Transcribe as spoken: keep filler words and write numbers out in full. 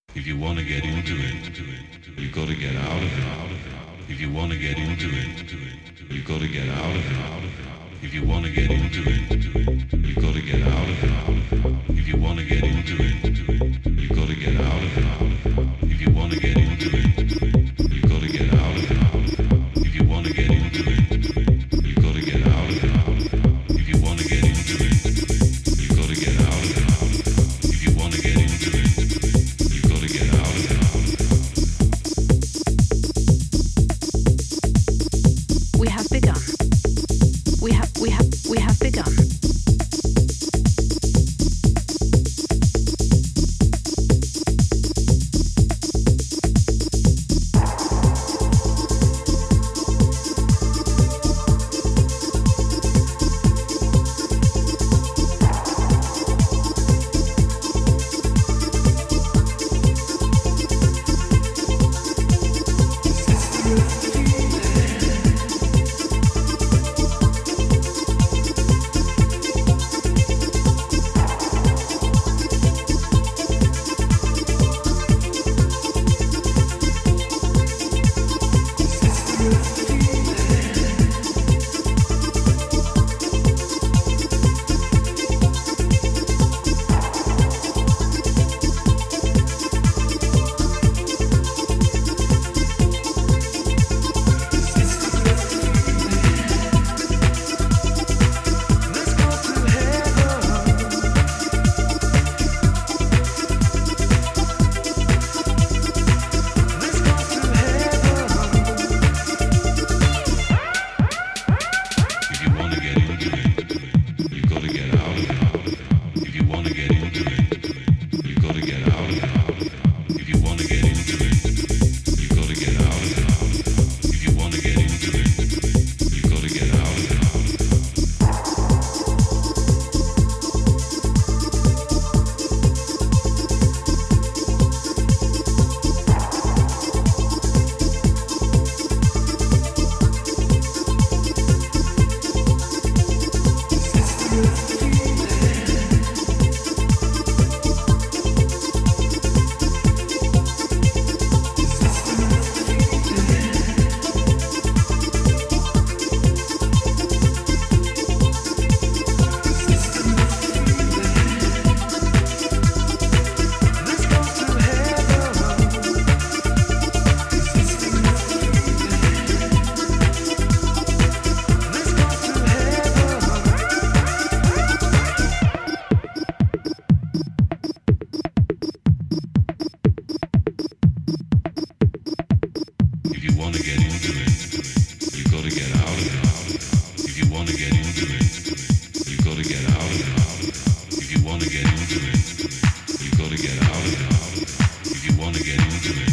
If you want to get into it, you got to get out of it. If you want to get into it, you got to get out of it. If you want to get into it, you got to get out of it. If you want to get into it, you got to get out of it. If you want to get into it, you got to get out of it. If you want to get into it, you got to get out of it. If you want to get into it, you got to get out of it. If you want to get into it, you got to get out of it. We have begun. We have, we have, we have begun. If you want to get into it, you got to get out of it. If you want to get into it, you got to get out of it. If you want to get into it, you got to get out of it. If you want to get into it,